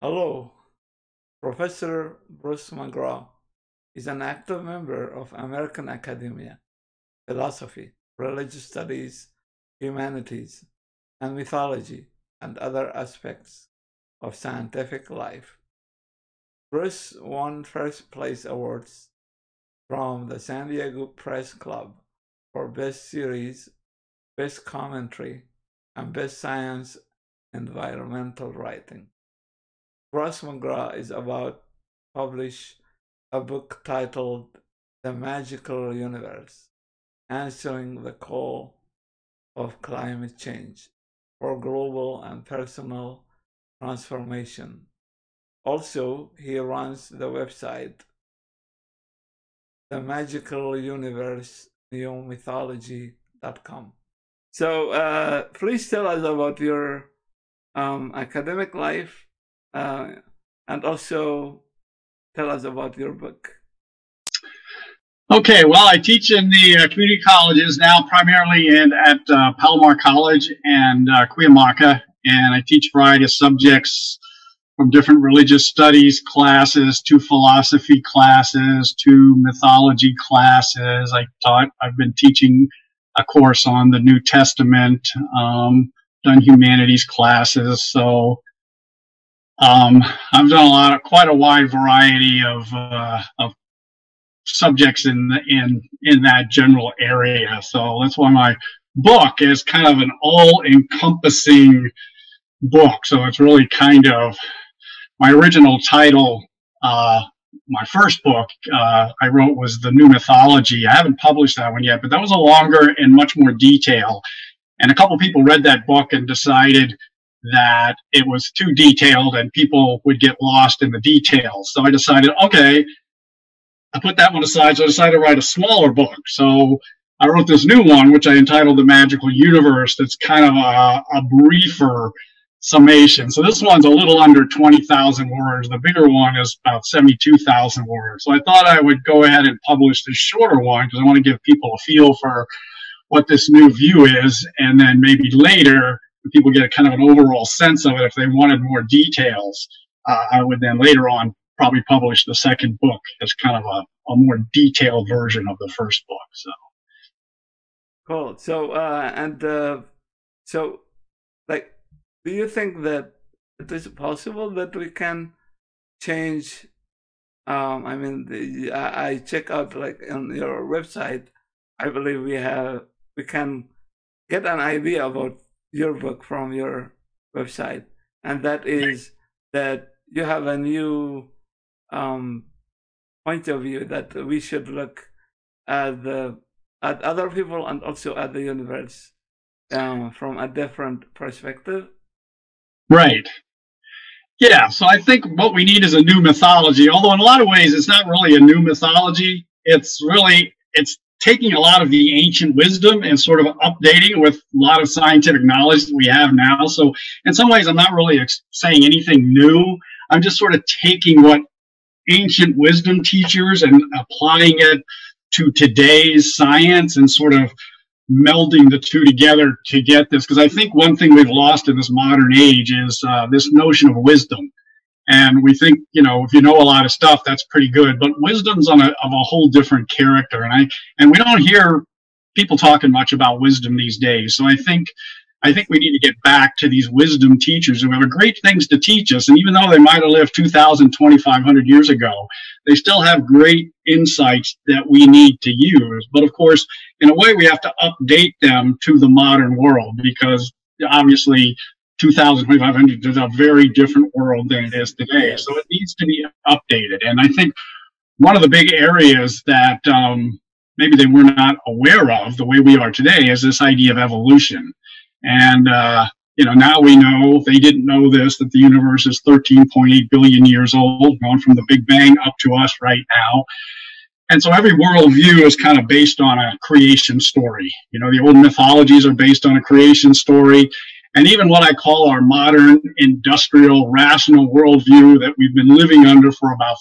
Hello, Professor Bruce McGraw is an active member of American academia, philosophy, religious studies, humanities, and mythology, and other aspects of scientific life. Bruce won first place awards from the San Diego Press Club for Best Series, Best Commentary, and Best Science Environmental Writing. Bruce McGraw is about to publish a book titled The Magical Universe, Answering the Call of Climate Change for Global and Personal Transformation. Also, he runs the website The Magical Universe neomythology.com. So please tell us about your academic life and also tell us about your book. Okay, well, I teach in the community colleges now, primarily at Palomar College and Cuyamaca, and I teach a variety of subjects from different religious studies classes to philosophy classes to mythology classes. I've been teaching a course on the New Testament, done humanities classes, so I've done quite a wide variety of subjects in that general area. So that's why my book is kind of an all-encompassing book. So it's really kind of my original title. My first book I wrote was The New Mythology. I haven't published that one yet, but that was a longer and much more detail. And a couple people read that book and decided that it was too detailed and people would get lost in the details. So I decided, okay, I put that one aside, so I decided to write a smaller book. So I wrote this new one, which I entitled The Magical Universe. That's kind of a briefer summation. So this one's a little under 20,000 words. The bigger one is about 72,000 words. So I thought I would go ahead and publish this shorter one because I want to give people a feel for what this new view is. And then maybe later, people get a kind of an overall sense of it. If they wanted more details, I would then later on probably publish the second book as kind of a more detailed version of the first book. So cool. So like, do you think that it is possible that we can change? I check out like on your website. I believe we can get an idea about your book from your website, and that is that you have a new point of view that we should look at other people and also at the universe from a different perspective. Right. Yeah. So I think what we need is a new mythology. Although in a lot of ways, it's not really a new mythology. It's taking a lot of the ancient wisdom and sort of updating with a lot of scientific knowledge that we have now. So in some ways, I'm not really saying anything new. I'm just sort of taking what ancient wisdom teachers and applying it to today's science and sort of melding the two together to get this. Because I think one thing we've lost in this modern age is this notion of wisdom. And we think, if you know a lot of stuff, that's pretty good. But wisdom's of a whole different character. And we don't hear people talking much about wisdom these days. So I think we need to get back to these wisdom teachers who have great things to teach us. And even though they might have lived 2,000, 2,500 years ago, they still have great insights that we need to use. But of course, in a way, we have to update them to the modern world because obviously 2,000, 2,500 is a very different world than it is today. So it needs to be updated. And I think one of the big areas that maybe they were not aware of the way we are today is this idea of evolution. And, now we know, they didn't know this, that the universe is 13.8 billion years old, going from the Big Bang up to us right now. And so every worldview is kind of based on a creation story. The old mythologies are based on a creation story. And even what I call our modern industrial rational worldview that we've been living under for about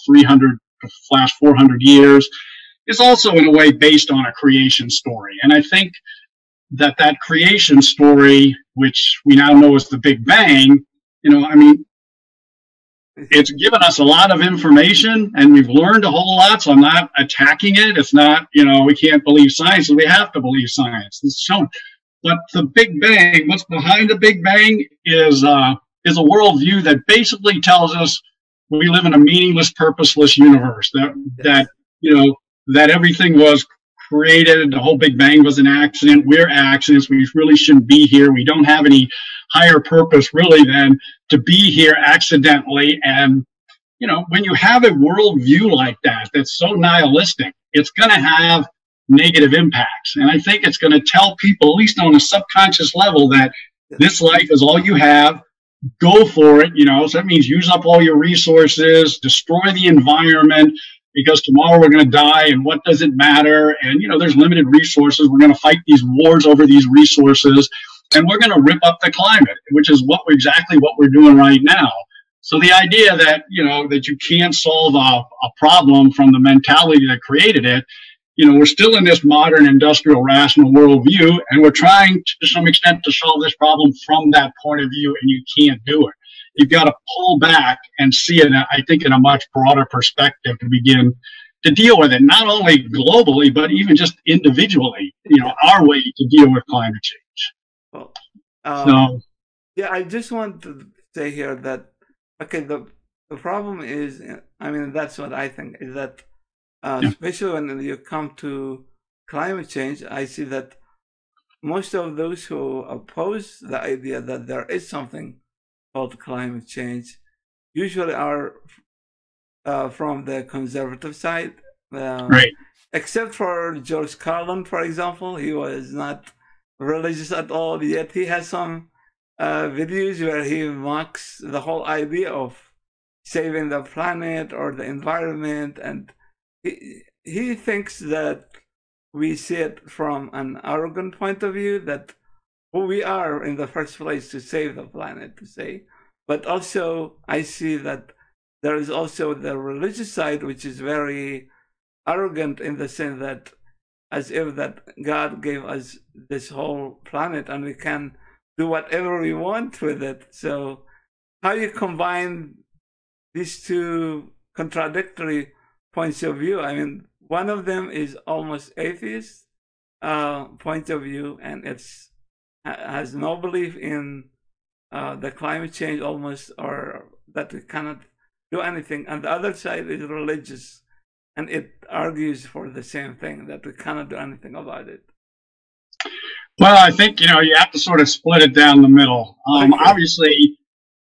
400 years is also in a way based on a creation story. And I think that creation story, which we now know as the Big Bang, it's given us a lot of information, and we've learned a whole lot. So I'm not attacking it. It's not, we can't believe science, so we have to believe science. It's shown. But the Big Bang, what's behind the Big Bang is a worldview that basically tells us we live in a meaningless, purposeless universe. That everything was created. The whole Big Bang was an accident. We're accidents. We really shouldn't be here. We don't have any higher purpose really than to be here accidentally. And when you have a worldview like that, that's so nihilistic, it's going to have negative impacts. And I think it's going to tell people, at least on a subconscious level, that this life is all you have. Go for it. So that means use up all your resources, destroy the environment, because tomorrow we're going to die, and what does it matter? And, there's limited resources. We're going to fight these wars over these resources, and we're going to rip up the climate, which is exactly what we're doing right now. So the idea that, that you can't solve a problem from the mentality that created it, we're still in this modern industrial rational worldview, and we're trying to some extent to solve this problem from that point of view, and you can't do it. You've got to pull back and see it, I think, in a much broader perspective to begin to deal with it, not only globally, but even just individually, our way to deal with climate change. Well, yeah, I just want to say here that, okay, the problem is, that's what I think, is that especially when you come to climate change, I see that most of those who oppose the idea that there is something called climate change usually are from the conservative side. Right. Except for George Carlin, for example. He was not religious at all, yet he has some videos where he mocks the whole idea of saving the planet or the environment, and he thinks that we see it from an arrogant point of view, that who we are in the first place to save the planet, to say. But also, I see that there is also the religious side, which is very arrogant in the sense that as if that God gave us this whole planet and we can do whatever we want with it. So how you combine these two contradictory points of view? One of them is almost atheist point of view, and has no belief in the climate change almost, or that we cannot do anything. And the other side is religious, and it argues for the same thing, that we cannot do anything about it. Well, I think, you have to sort of split it down the middle. Obviously,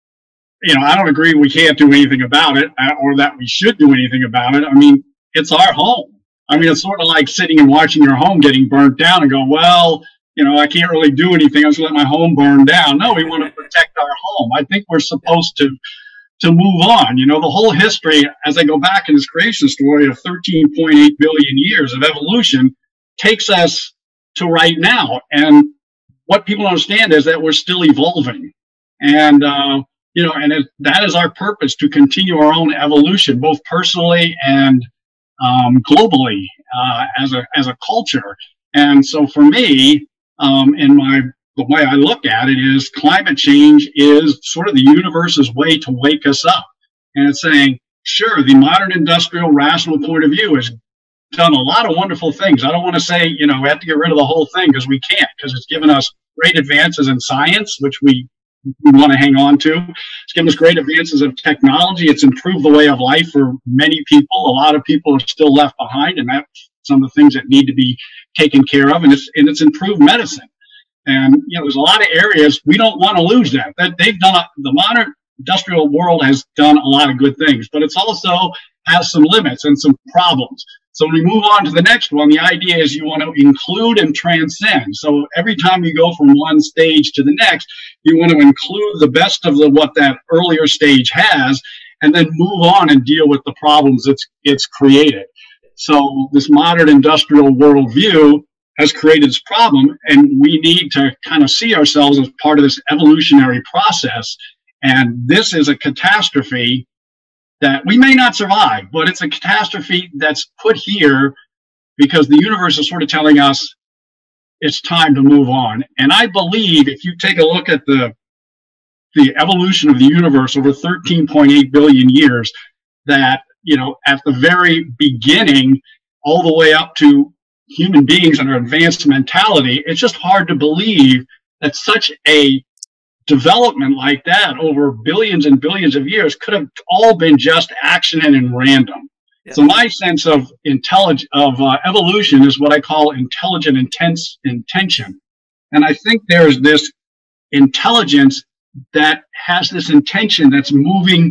I don't agree we can't do anything about it, or that we should do anything about it. It's our home. It's sort of like sitting and watching your home getting burnt down and go, well, I can't really do anything. I'm just let my home burn down. No, we want to protect our home. I think we're supposed to move on. The whole history, as I go back in this creation story of 13.8 billion years of evolution, takes us to right now. And what people don't understand is that we're still evolving. And, that is our purpose, to continue our own evolution, both personally and globally, as a culture. And so for me, the way I look at it is climate change is sort of the universe's way to wake us up. And it's saying, sure, the modern industrial rational point of view has done a lot of wonderful things. I don't want to say, we have to get rid of the whole thing, because we can't, because it's given us great advances in science, which we want to hang on to. It's given us great advances of technology. It's improved the way of life for many people. A lot of people are still left behind, and that's some of the things that need to be taken care of. And it's improved medicine. And, there's a lot of areas we don't want to lose that. The modern industrial world has done a lot of good things, but it's also has some limits and some problems. So when we move on to the next one, the idea is you want to include and transcend. So every time you go from one stage to the next, you want to include the best of what that earlier stage has, and then move on and deal with the problems it's created. So this modern industrial worldview has created this problem, and we need to kind of see ourselves as part of this evolutionary process. And this is a catastrophe that we may not survive, but it's a catastrophe that's put here because the universe is sort of telling us it's time to move on. And I believe if you take a look at the the evolution of the universe over 13.8 billion years, that, at the very beginning, all the way up to human beings and our advanced mentality, it's just hard to believe that such a development like that over billions and billions of years could have all been just accident and random. Yeah. So my sense of evolution is what I call intelligent intention. And I think there's this intelligence that has this intention that's moving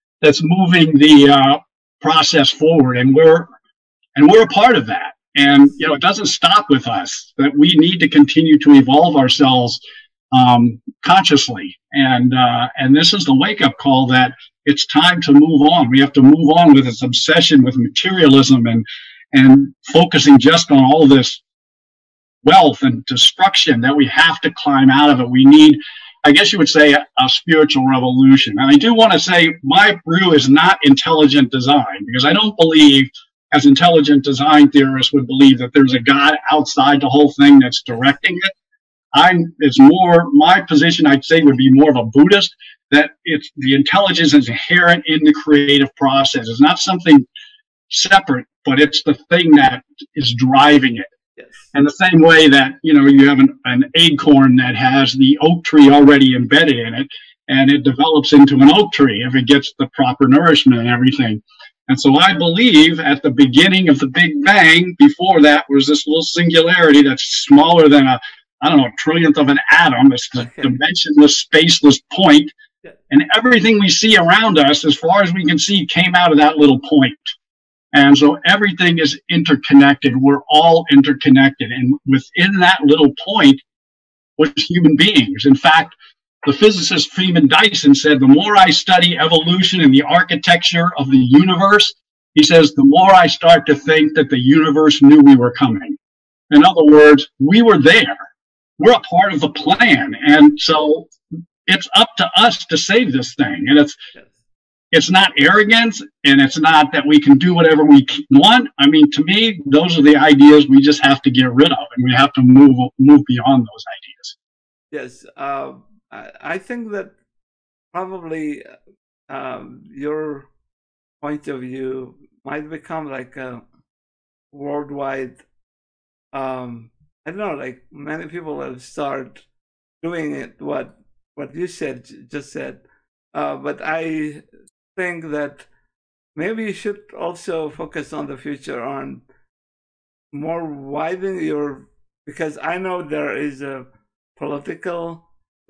the process forward, and we're a part of that. And it doesn't stop with us. That we need to continue to evolve ourselves consciously, and this is the wake-up call that it's time to move on. We have to move on with this obsession with materialism and focusing just on all this wealth and destruction, that we have to climb out of it. We need, I guess you would say, a spiritual revolution. And I do want to say my brew is not intelligent design, because I don't believe, as intelligent design theorists would believe, that there's a God outside the whole thing that's directing it. It's more, my position, I'd say, would be more of a Buddhist, that it's the intelligence is inherent in the creative process. It's not something separate, but it's the thing that is driving it. Yes. And the same way that, you have an acorn that has the oak tree already embedded in it, and it develops into an oak tree if it gets the proper nourishment and everything. And so I believe at the beginning of the Big Bang, before that was this little singularity that's smaller than a trillionth of an atom. It's the dimensionless, spaceless point. And everything we see around us, as far as we can see, came out of that little point. And so everything is interconnected. We're all interconnected. And within that little point was human beings. In fact, the physicist Freeman Dyson said, the more I study evolution and the architecture of the universe, he says, the more I start to think that the universe knew we were coming. In other words, we were there. We're a part of the plan. And so it's up to us to save this thing. And it's not arrogance, and it's not that we can do whatever we want. I mean, to me, those are the ideas we just have to get rid of, and we have to move beyond those ideas. Yes. I think that probably your point of view might become like a worldwide, I don't know, like many people will start doing it, what you just said. But I think that maybe you should also focus on the future, on more widening because I know there is a political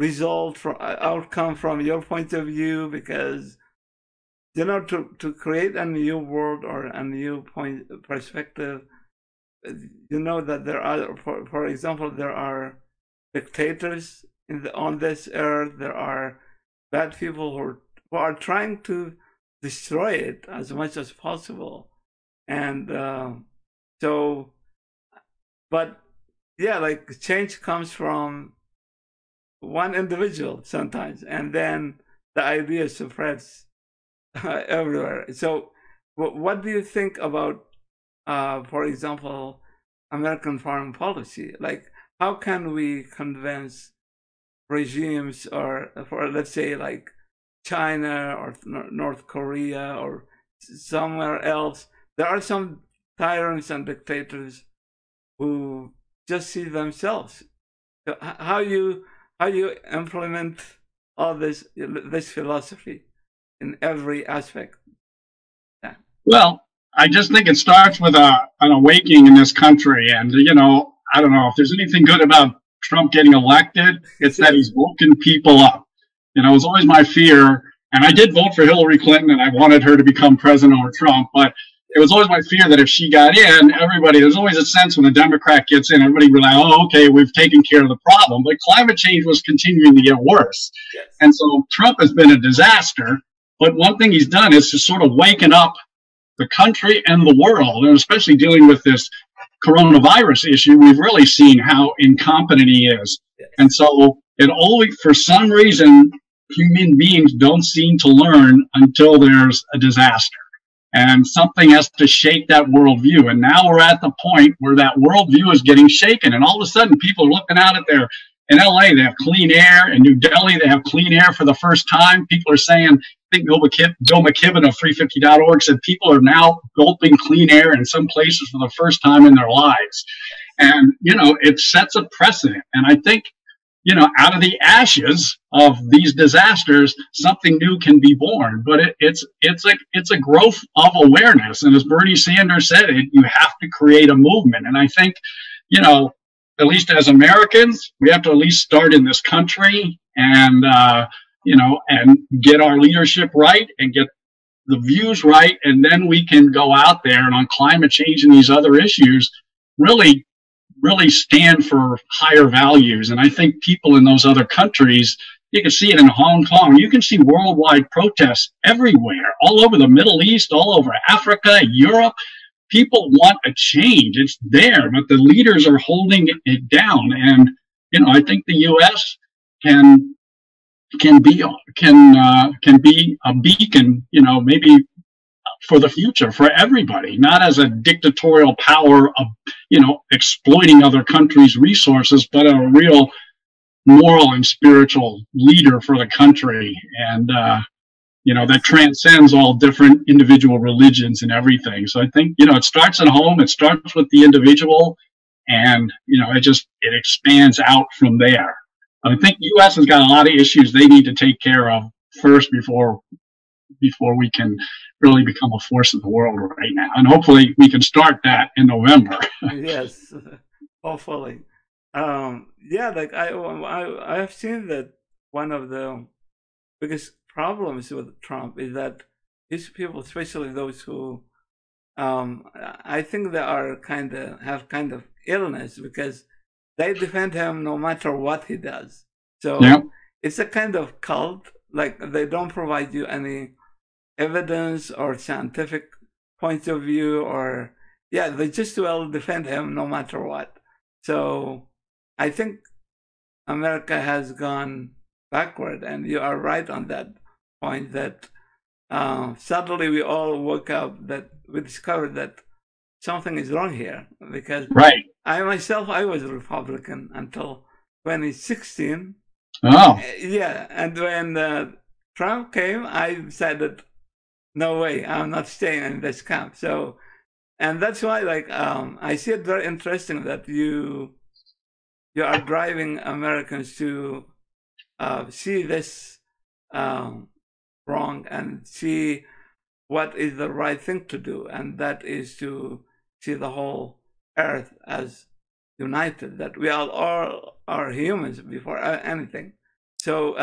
outcome from your point of view, because to create a new world or a new perspective, that there are, for example, there are dictators on this earth. There are bad people who are trying to destroy it as much as possible, and like change comes from one individual sometimes, and then the idea spreads everywhere. So what do you think about, for example, American foreign policy? Like, how can we convince regimes, or for, let's say, like China or North Korea or somewhere else? There are some tyrants and dictators who just see themselves. So how you implement all this philosophy in every aspect? Yeah. Well, I just think it starts with an awakening in this country. And, I don't know if there's anything good about Trump getting elected, it's that he's woken people up. It was always my fear, and I did vote for Hillary Clinton, and I wanted her to become president over Trump, but it was always my fear that if she got in, there's always a sense when a Democrat gets in, everybody would be like, oh, okay, we've taken care of the problem. But climate change was continuing to get worse. Yes. And so Trump has been a disaster. But one thing he's done is to sort of waken up the country and the world, and especially dealing with this coronavirus issue, we've really seen how incompetent he is. Yes. And so for some reason, human beings don't seem to learn until there's a disaster. And something has to shake that worldview. And now we're at the point where that worldview is getting shaken. And all of a sudden, people are looking out at In LA, they have clean air. In New Delhi, they have clean air for the first time. People are saying, I think Bill McKibben of 350.org said people are now gulping clean air in some places for the first time in their lives. And, it sets a precedent. And I think, out of the ashes of these disasters, something new can be born. But it's a growth of awareness. And as Bernie Sanders said, you have to create a movement. And I think, at least as Americans, we have to at least start in this country and, and get our leadership right and get the views right. And then we can go out there and on climate change and these other issues, really stand for higher values. And I think people in those other countries, you can see it in Hong Kong. You can see worldwide protests everywhere, all over the Middle East, all over Africa, Europe. People want a change. It's there, but the leaders are holding it down. And, I think the U.S. can be a beacon, maybe for the future, for everybody, not as a dictatorial power of, exploiting other countries' resources, but a real moral and spiritual leader for the country. And, that transcends all different individual religions and everything. So I think, it starts at home, it starts with the individual, and, it expands out from there. I think the U.S. has got a lot of issues they need to take care of first before we can really become a force in the world right now. And hopefully we can start that in November. Yes, hopefully. I have seen that one of the biggest problems with Trump is that these people, especially those who I think they are have kind of illness because they defend him no matter what he does. So It's a kind of cult. Like they don't provide you any evidence or scientific point of view, or they just will defend him no matter what. So I think America has gone backward, and you are right on that point that suddenly we all woke up that we discovered that something is wrong here, because I myself, I was a Republican until 2016. Oh. Yeah, and when Trump came, I decided, no way, I'm not staying in this camp. So, and that's why, I see it very interesting that you are driving Americans to see this wrong and see what is the right thing to do, and that is to see the whole earth as united, that we all are humans before anything. So,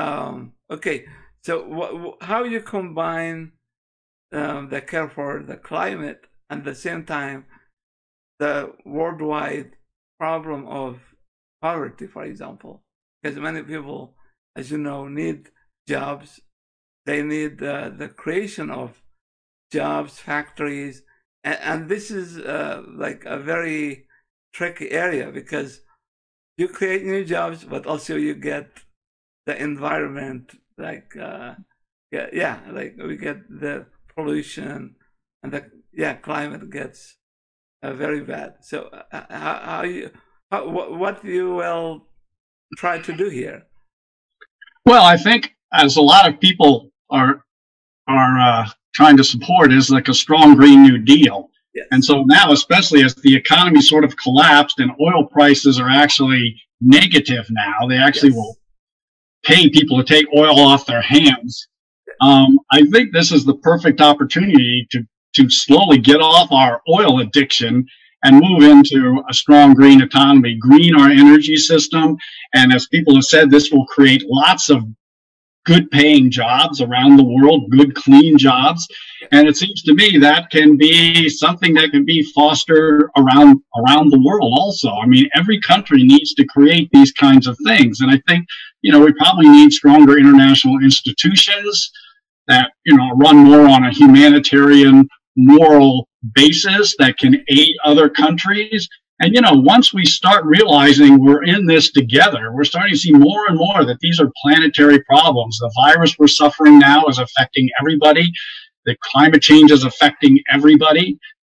so how you combine the care for the climate and at the same time the worldwide problem of poverty, for example, because many people, as you know, need jobs. They need the creation of jobs, factories, and this is like a very tricky area because you create new jobs, but also you get the environment, like we get the pollution, and the climate gets very bad. So what you will try to do here? Well, I think as a lot of people are trying to support is like a strong Green New Deal. Yes. And so now, especially as the economy sort of collapsed and oil prices are actually negative now, they actually will pay people to take oil off their hands. I think this is the perfect opportunity to slowly get off our oil addiction and move into a strong green economy, green our energy system. And as people have said, this will create lots of good paying jobs around the world, good, clean jobs. And it seems to me that can be something that can be fostered around the world also. I mean, every country needs to create these kinds of things. And I think, we probably need stronger international institutions that, run more on a humanitarian, moral basis that can aid other countries. And, once we start realizing we're in this together, we're starting to see more and more that these are planetary problems. The virus we're suffering now is affecting everybody. The climate change is affecting everybody.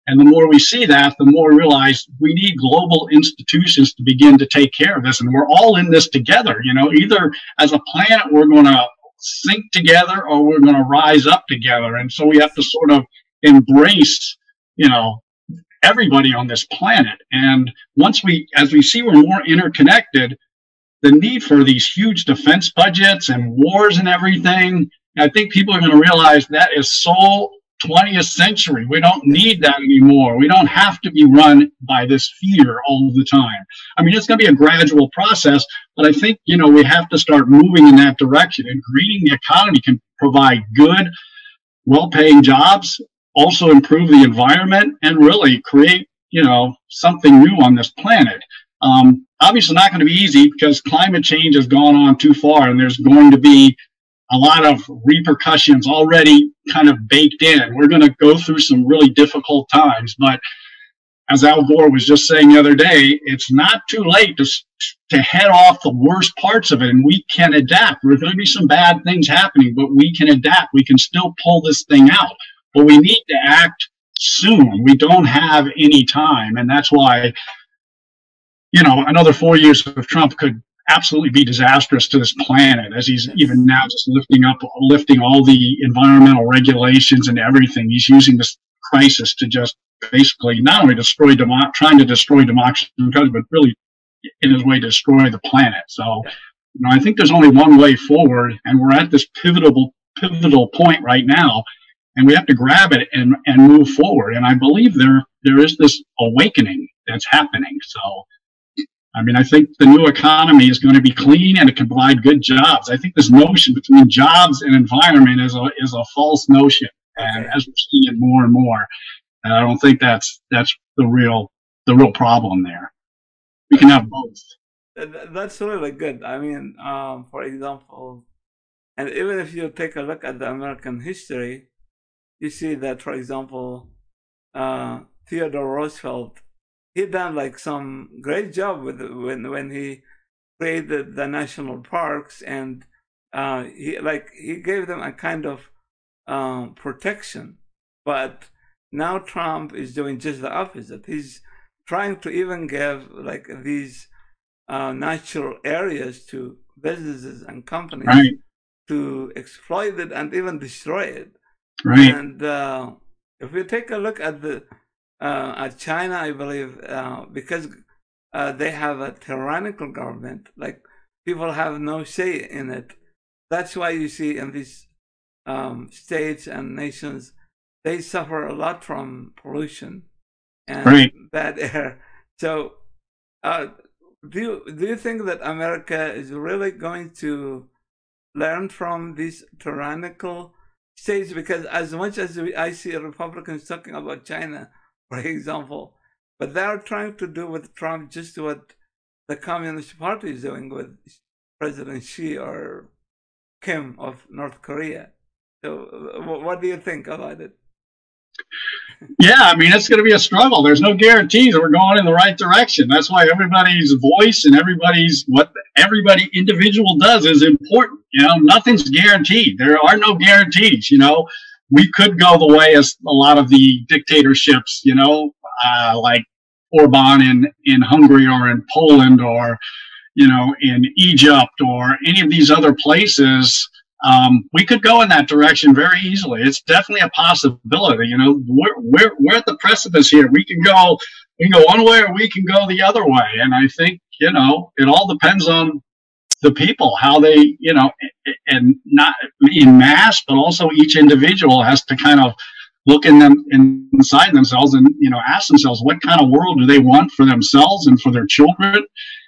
And the more we see that, the more we realize we need global institutions to begin to take care of this. And we're all in this together. Either as a planet, we're going to sink together or we're going to rise up together. And so we have to sort of embrace, everybody on this planet. And as we see we're more interconnected, the need for these huge defense budgets and wars and everything, I think people are going to realize that is so 20th century. We don't need that anymore. We don't have to be run by this fear all the time. I mean, it's going to be a gradual process, but I think, we have to start moving in that direction. And greening the economy can provide good, well-paying jobs, also improve the environment, and really create, something new on this planet. Obviously not going to be easy because climate change has gone on too far, and there's going to be a lot of repercussions already kind of baked in. We're going to go through some really difficult times, but as Al Gore was just saying the other day, it's not too late to head off the worst parts of it, and we can adapt. There's going to be some bad things happening, but we can adapt. We can still pull this thing out, but we need to act soon. We don't have any time, and that's why, another 4 years of Trump could absolutely be disastrous to this planet, as he's even now just lifting all the environmental regulations and everything. He's using this crisis to just basically not only trying to destroy democracy, but really in his way destroy the planet. So, I think there's only one way forward, and we're at this pivotal point right now, and we have to grab it and move forward. And I believe there is this awakening that's happening. So, I think the new economy is going to be clean and it can provide good jobs. I think this notion between jobs and environment is a false notion. And as we're seeing it more and more, I don't think that's the real problem there. We can have both. That's really good. For example, and even if you take a look at the American history, you see that, for example, Theodore Roosevelt, he done like some great job when he created the national parks, and he gave them a kind of protection. But now Trump is doing just the opposite. He's trying to even give like these natural areas to businesses and companies to exploit it and even destroy it. Right. And if we take a look at at China, I believe, because they have a tyrannical government, like people have no say in it. That's why you see in these states and nations, they suffer a lot from pollution and bad air. So, do you think that America is really going to learn from these tyrannical states? Because as much as I see Republicans talking about China, for example, but they are trying to do with Trump just what the Communist Party is doing with President Xi or Kim of North Korea. So what do you think about it? Yeah, it's going to be a struggle. There's no guarantees that we're going in the right direction. That's why everybody's voice and what everybody individual does is important. Nothing's guaranteed. There are no guarantees. We could go the way as a lot of the dictatorships, like Orban in Hungary or in Poland or, in Egypt or any of these other places. We could go in that direction very easily. It's definitely a possibility. We're at the precipice here. We can go one way or we can go the other way. And I think, it all depends on the people, how they, and not in mass, but also each individual has to kind of look inside themselves and, ask themselves what kind of world do they want for themselves and for their children.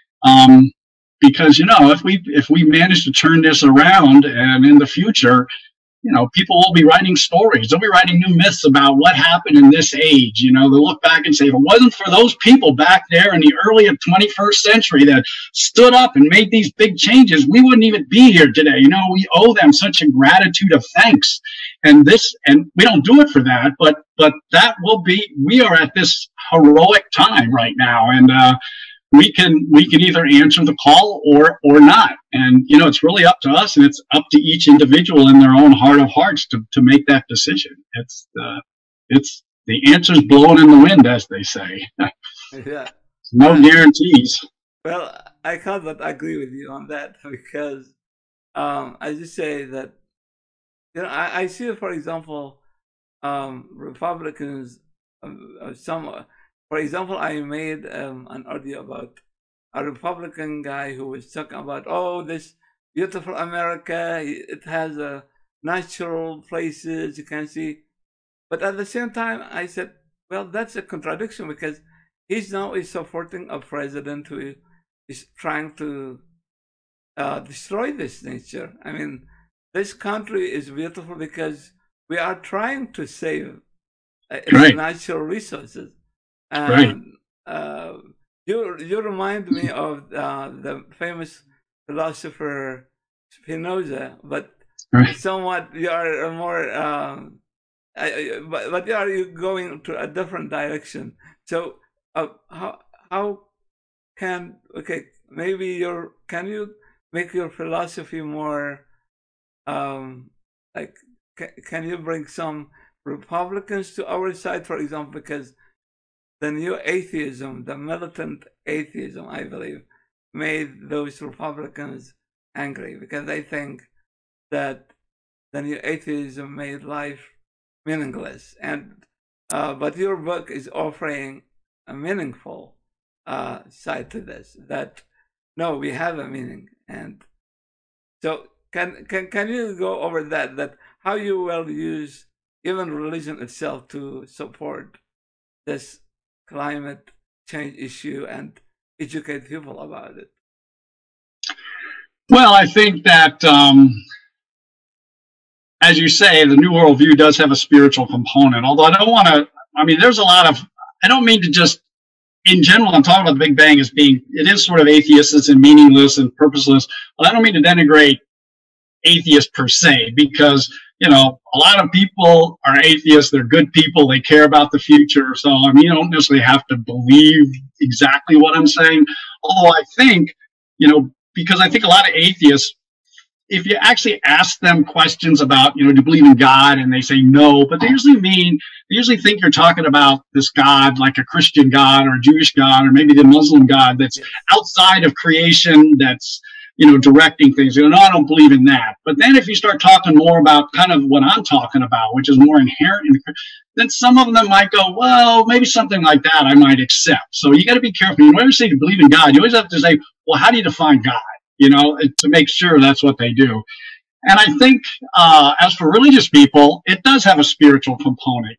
Because, if we manage to turn this around and in the future, people will be writing stories. They'll be writing new myths about what happened in this age. They'll look back and say, if it wasn't for those people back there in the early 21st century that stood up and made these big changes, we wouldn't even be here today. We owe them such a gratitude of thanks. And we don't do it for that, but that will be, we are at this heroic time right now. And, we can either answer the call or not. And, it's really up to us, and it's up to each individual in their own heart of hearts to make that decision. It's the answer's blowing in the wind, as they say. Yeah. No guarantees. Well, I can't but agree with you on that because I just say that, I see, for example, Republicans, for example, I made an audio about a Republican guy who was talking about, oh, this beautiful America, it has natural places you can see. But at the same time, I said, well, that's a contradiction because he's now supporting a president who is trying to destroy this nature. I mean, this country is beautiful because we are trying to save its natural resources. And you remind me of the famous philosopher Spinoza, but somewhat you are more, but you are going to a different direction. So how can maybe can you make your philosophy more can you bring some Republicans to our side, for example, because the new atheism, the militant atheism, I believe, made those Republicans angry because they think that the new atheism made life meaningless. And but your book is offering a meaningful side to this, that no, we have a meaning. And so can you go over that how you will use even religion itself to support this climate change issue and educate people about it? Well, I think that, as you say, the New World View does have a spiritual component, although there's a lot of, I don't mean to just, in general, I'm talking about the Big Bang as being, it is sort of atheist and meaningless and purposeless, but I don't mean to denigrate atheists per se, because, a lot of people are atheists, they're good people, they care about the future, so, you don't necessarily have to believe exactly what I'm saying, although I think, because I think a lot of atheists, if you actually ask them questions about, do you believe in God? And they say no, but they usually think you're talking about this God, like a Christian God or a Jewish God, or maybe the Muslim God that's outside of creation, that's, directing things. No, I don't believe in that. But then if you start talking more about kind of what I'm talking about, which is more inherent, then some of them might go, well, maybe something like that I might accept. So you got to be careful. Whenever you say you believe in God, you always have to say, well, how do you define God? To make sure that's what they do. And I think as for religious people, it does have a spiritual component.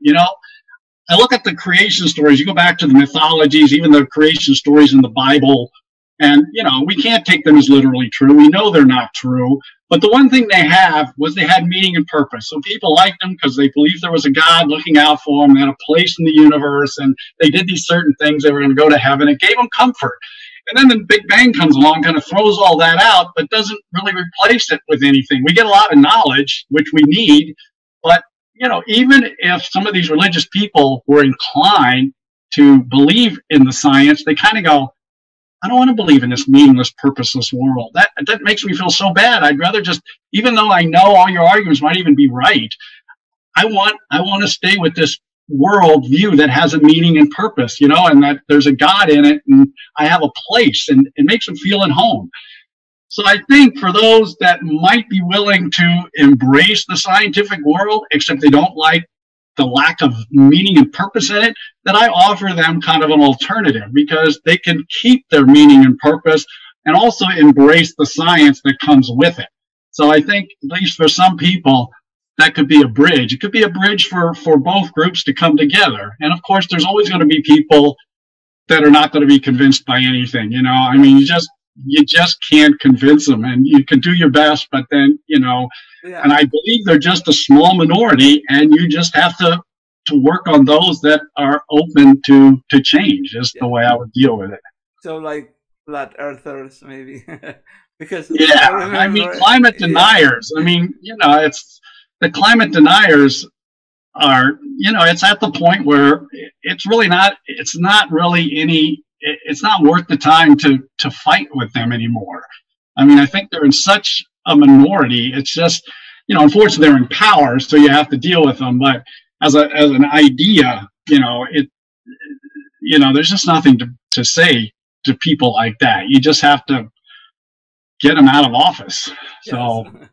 I look at the creation stories. You go back to the mythologies, even the creation stories in the Bible, and, we can't take them as literally true. We know they're not true. But the one thing they had meaning and purpose. So people liked them because they believed there was a God looking out for them. They had a place in the universe, and they did these certain things. They were going to go to heaven. It gave them comfort. And then the Big Bang comes along, kind of throws all that out, but doesn't really replace it with anything. We get a lot of knowledge, which we need, but, even if some of these religious people were inclined to believe in the science, they kind of go, I don't want to believe in this meaningless, purposeless world. That makes me feel so bad. I'd rather just, even though I know all your arguments might even be right, I want to stay with this world view that has a meaning and purpose, and that there's a God in it, and I have a place, and it makes them feel at home. So I think for those that might be willing to embrace the scientific world, except they don't like the lack of meaning and purpose in it, that I offer them kind of an alternative, because they can keep their meaning and purpose and also embrace the science that comes with it. So I think, at least for some people, that could be a bridge. It could be a bridge for both groups to come together. And of course, there's always going to be people that are not going to be convinced by anything. You just can't convince them, and you can do your best, but then, and I believe they're just a small minority, and you just have to work on those that are open to change is the way I would deal with it. So like flat earthers, maybe. Because climate deniers. It's the climate deniers are, it's at the point where it's not worth the time to fight with them anymore. I think they're in such a minority. It's just, unfortunately they're in power, so you have to deal with them. But as an idea, it, there's just nothing to say to people like that. You just have to get them out of office. So, yes.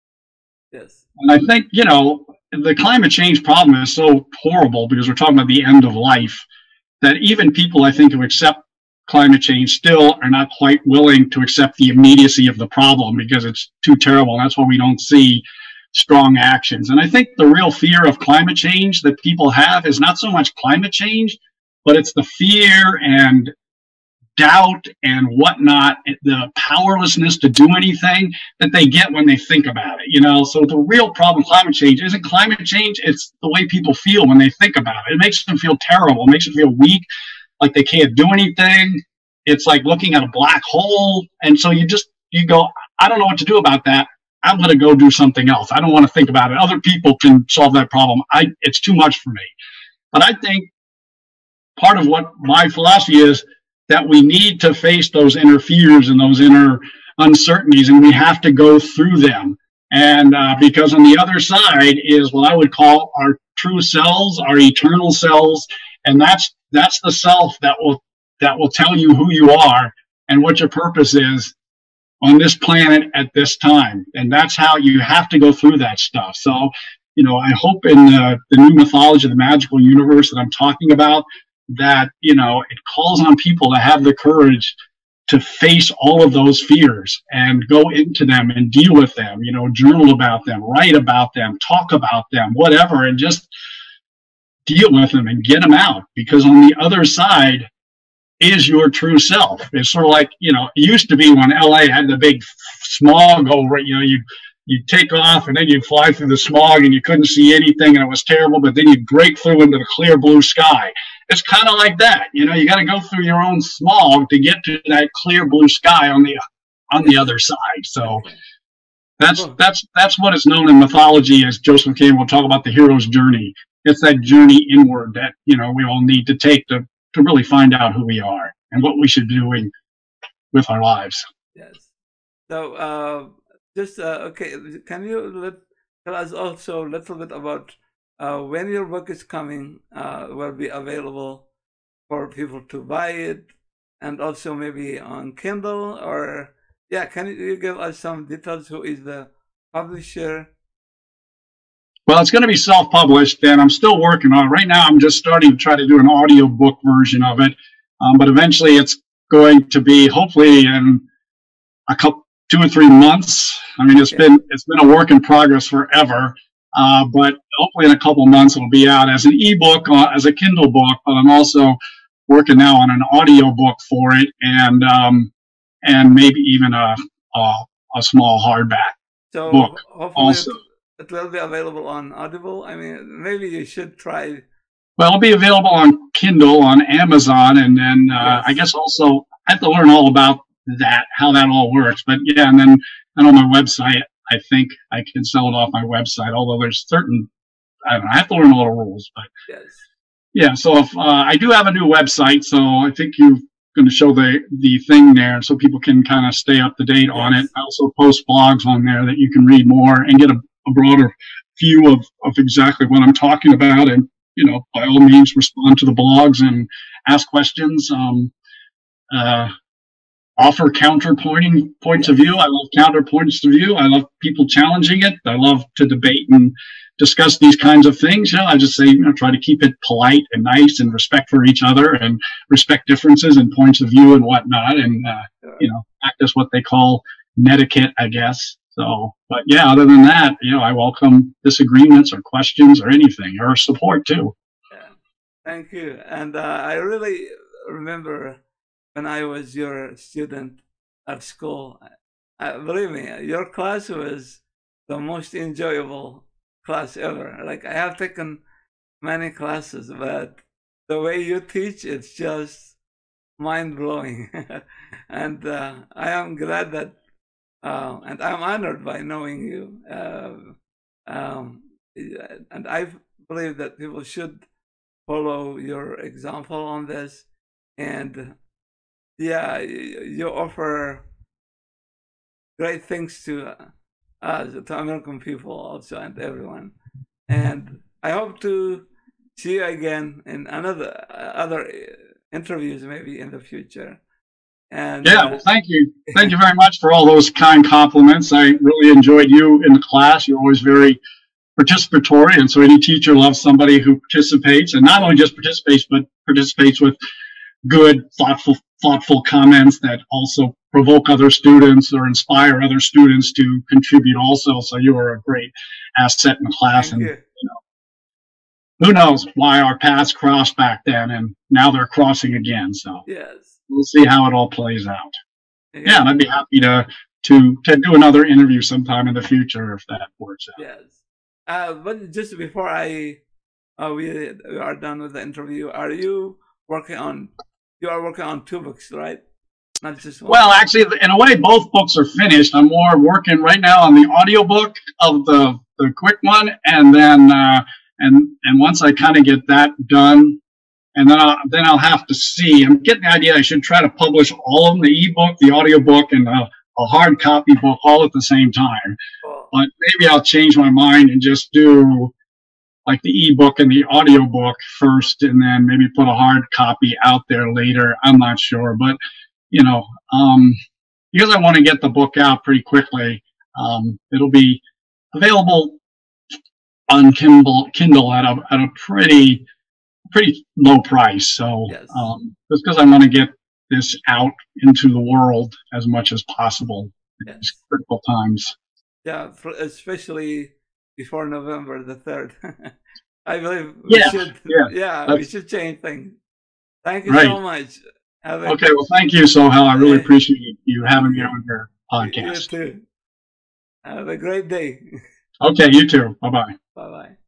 Yes. and I think, the climate change problem is so horrible because we're talking about the end of life that even people I think who accept climate change still are not quite willing to accept the immediacy of the problem because it's too terrible. And that's why we don't see strong actions. And I think the real fear of climate change that people have is not so much climate change, but it's the fear and doubt and whatnot, the powerlessness to do anything that they get when they think about it. So the real problem with climate change isn't climate change, it's the way people feel when they think about it. It makes them feel terrible, it makes them feel weak, like they can't do anything. It's like looking at a black hole. And so you go, I don't know what to do about that. I'm going to go do something else. I don't want to think about it. Other people can solve that problem. It's too much for me. But I think part of what my philosophy is that we need to face those inner fears and those inner uncertainties, and we have to go through them. And because on the other side is what I would call our true selves, our eternal selves, and that's the self that will tell you who you are and what your purpose is on this planet at this time. And that's how you have to go through that stuff. So, I hope in the new mythology of the magical universe that I'm talking about, that, it calls on people to have the courage to face all of those fears and go into them and deal with them, journal about them, write about them, talk about them, whatever, and just deal with them and get them out. Because on the other side is your true self. It's sort of like, it used to be when LA had the big smog over it, you'd take off and then you'd fly through the smog and you couldn't see anything and it was terrible, but then you'd break through into the clear blue sky. It's kind of like that. You got to go through your own smog to get to that clear blue sky on the other side. So that's what is known in mythology as Joseph Campbell will talk about the hero's journey. It's that journey inward that, we all need to take to really find out who we are and what we should be doing with our lives. Yes. So, okay, can you tell us also a little bit about when your book is coming, will be available for people to buy it, and also maybe on Kindle, or can you give us some details? Who is the publisher? Well, it's going to be self-published, and I'm still working on it. Right now, I'm just starting to try to do an audiobook version of it, but eventually it's going to be, hopefully, in 2 or 3 months. I mean, it's been a work in progress forever. But hopefully in a couple of months it'll be out as an ebook, as a Kindle book. But I'm also working now on an audio book for it, and maybe even a small hardback book. Hopefully also, it will be available on Audible. I mean, maybe you should try. Well, it'll be available on Kindle, on Amazon, and then I guess also I have to learn all about how that all works. But and then on my website, I think I can sell it off my website, although there's certain, I have to learn all the rules, but so if I do have a new website, so I think you're going to show the thing there so people can kind of stay up to date on it. I also post blogs on there that you can read more and get a broader view of exactly what I'm talking about. And, by all means, respond to the blogs and ask questions. Offer counterpointing points of view. I love counterpoints of view. I love people challenging it. I love to debate and discuss these kinds of things. I just say, try to keep it polite and nice and respect for each other and respect differences and points of view and whatnot. And, practice what they call netiquette, I guess. So, but other than that, I welcome disagreements or questions or anything, or support too. Yeah. Thank you. And I really remember when I was your student at school, believe me, your class was the most enjoyable class ever. Like, I have taken many classes, but the way you teach, it's just mind-blowing. And I am glad that, and I'm honored by knowing you. And I believe that people should follow your example on this. And you offer great things to us, to American people also, and everyone. And I hope to see you again in other interviews maybe in the future. And Yeah, well, thank you. Thank you very much for all those kind compliments. I really enjoyed you in the class. You're always very participatory, and so any teacher loves somebody who participates, and not only just participates, but participates with good, thoughtful comments that also provoke other students or inspire other students to contribute also. So you are a great asset in the class. thank And you. who knows why our paths crossed back then, and now they're crossing again. So Yes. we'll see how it all plays out. Okay. Yeah, and I'd be happy to do another interview sometime in the future if that works out. Yes. But just before we are done with the interview, you are working on 2 books, right? Not just one. Well, actually, in a way, both books are finished. I'm more working right now on the audiobook of the quick one, and then and once I kind of get that done, and then I'll have to see. I'm getting the idea I should try to publish all of them, the ebook, the audiobook, and a hard copy book all at the same time. Oh, But maybe I'll change my mind and just do like the ebook and the audiobook first, and then maybe put a hard copy out there later. I'm not sure, but because I want to get the book out pretty quickly, it'll be available on Kindle at a pretty low price. So yes. just because I want to get this out into the world as much as possible in Yes. these critical times. Yeah, especially before November the 3rd. I believe we should change things. Thank you so much. Okay, well, thank you, Sohail. I really appreciate you having me on your podcast. You too. Have a great day. Okay, you too. Bye-bye. Bye-bye.